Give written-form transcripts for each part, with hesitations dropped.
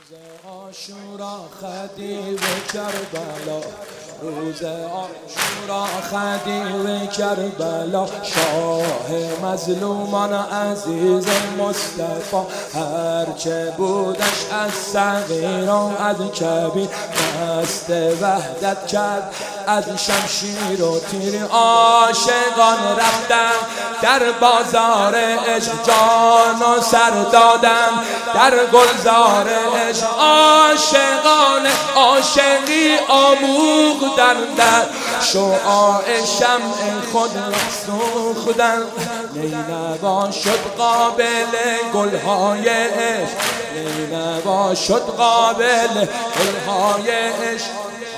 عاشورا خدیو کربلا، روز عاشورا خدیو کربلا، شاه مظلومان عزیز مصطفی، هرچه بودش از صغیر و از کبیر، دست وحدت کرد از شمشیر و تیر. عاشقان رفتن در بازار عشق، جان و سر دادن در گلزار عشق. عاشقان عاشقی آموختن، در شعاع شمع خود سوختن. نینوا شد قابل گلهای عشق، نینوا شد قابل گلهای عشق.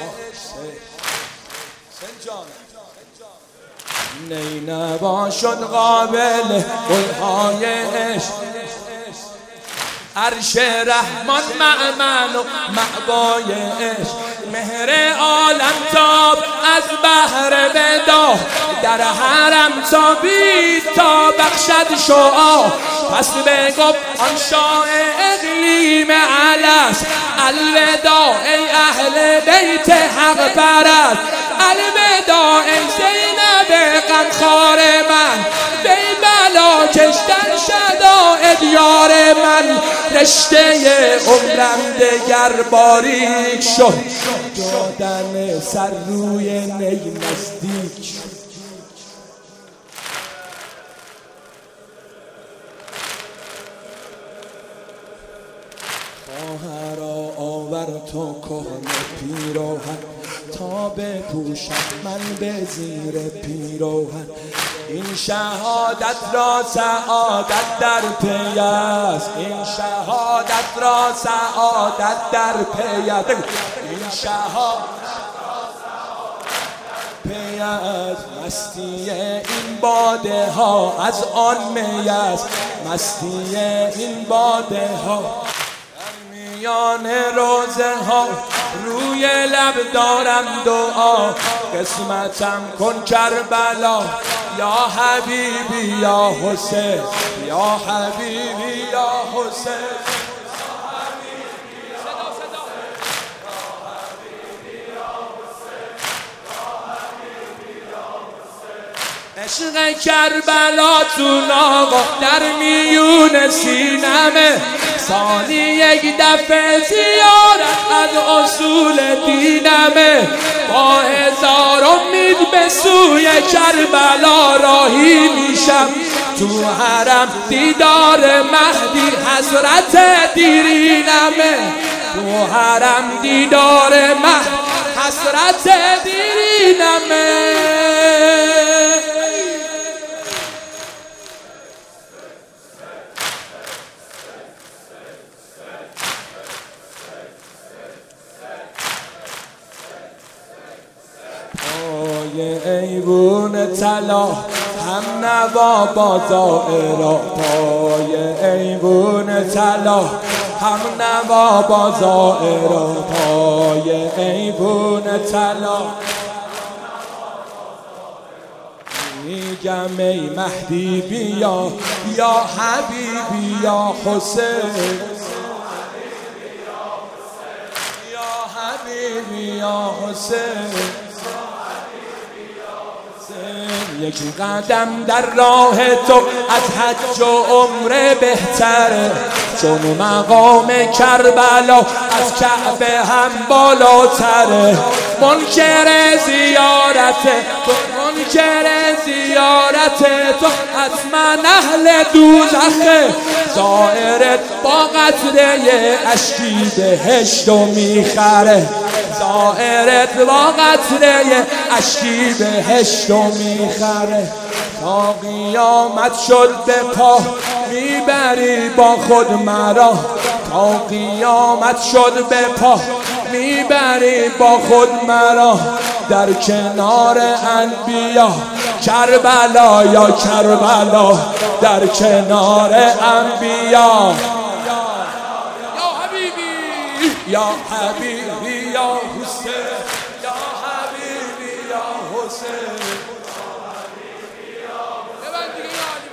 نینوا شد قابل گلهای عشق. عرش رحمان مأمن و مأوای عشق، مهر عالم تاب از بحر ودا، در حرم تابید تا بخشد شعاع. پس بگفت آن شاه اقلیم الست، الوداع ای اهل بیت حق پرست، الوداع ای زینب غمخوار من، بی بلا کشتن شدائد یار من. رشته عمرم دگر باریک شد، دادن سر روی نی نزدیک. خواهرا آور تو کهنه پیراهن، تا بپوشم من به زیر پیراهن. این شهادت را سعادت در پی است، این شهادت را سعادت در پی است، این شهادت را سعادت پی است. مستی این باده ها از آن می است، مستی این باده ها میان روزه ها. روی لب دارم دعا، قسمتم کن کربلا. یا حبیبی یا حسین، یا حبیبی یا حسین، عشق کربلاتون آقا در میون سینمه. سالی یک دفعه زیارت از اصول دینمه، با هزار امید به سوی کربلا راهی میشم. تو حرم دیدار مهدی حسرت دیرینمه، تو حرم دیدار مهدی حسرت دیرینمه. پای ایوون طلا هم نوا با زائرا، پای ایوون طلا هم نوا با زائرا، پای ایوون طلا. میگم ای مهدی بیا، یا حبیبی یا حسین، یا حبیبی یا حسین. یکی قدم در راه تو از حج و عمره بهتره، چون مقام کربلا از کعبه هم بالاتره. منکر زیارت تو، منکر زیارت تو حتما اهل دوزخه. زائرت با قطره اشکی بهشتو میخره، زائرت با قطره اشکی بهشتو میخره. تا قیامت شد به پا میبری با خود مرا، تا قیامت شد به پا میبری با خود مرا. در کنار انبیا کربلا یا کربلا، در کنار انبیا. یا حبیبی یا حبیبی یا حسین، یا حبیبی یا حسین،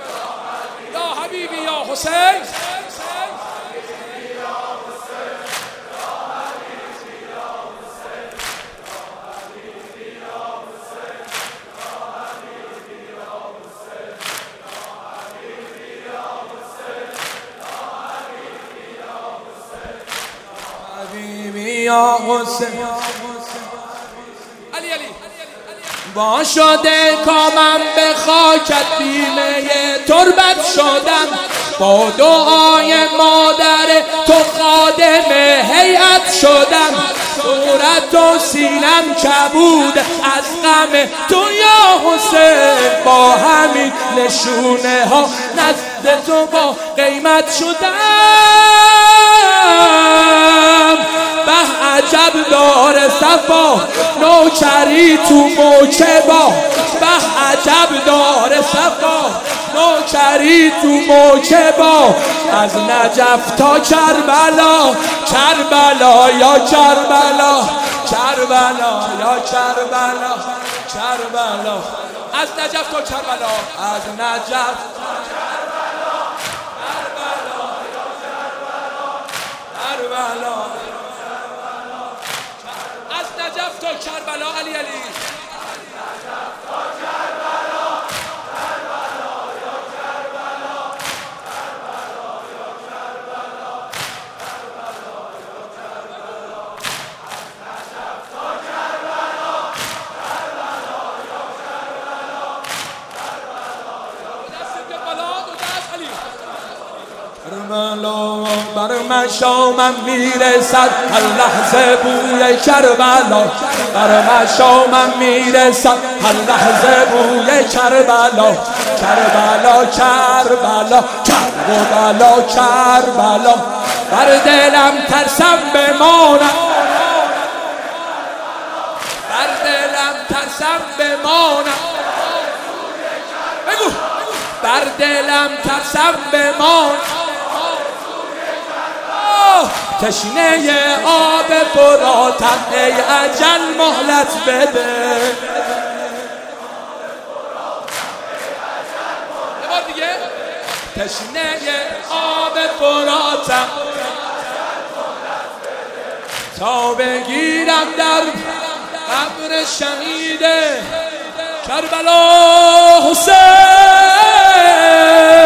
یا حبیبی یا حسین. یا حسین با شده کامم به خاکت بیمه تربت شدم با دعای مادر تو خادم هیئت شدم صورت و سینم کبود از غم تو یا حسین با همین نشونه ها نزد تو با قیمت شدم به عجب دار صفا نوکری تو موکبا به عجب دار صفا نوکری تو موکبا از نجف تا کربلا کربلا یا کربلا کربلا یا کربلا کربلا از نجف تا کربلا از نجف تا کربلا کربلا یا کربلا کربلا از نجف تا کربلا علی علی کربلا بر مشامم میرسد هر لحظه بوی کربلا بر مشامم میرسد هر لحظه بوی کربلا کربلا کربلا کربلا کربلا بر دلم ترسم بمانم بر دلم ترسم بمانم بگو بر دلم ترسم بمانم تشنه آب فراتم ای اجل مهلت بده یه بار دیگه تشنه آب فراتم تا بگیرم در قبر شهید کربلا حسین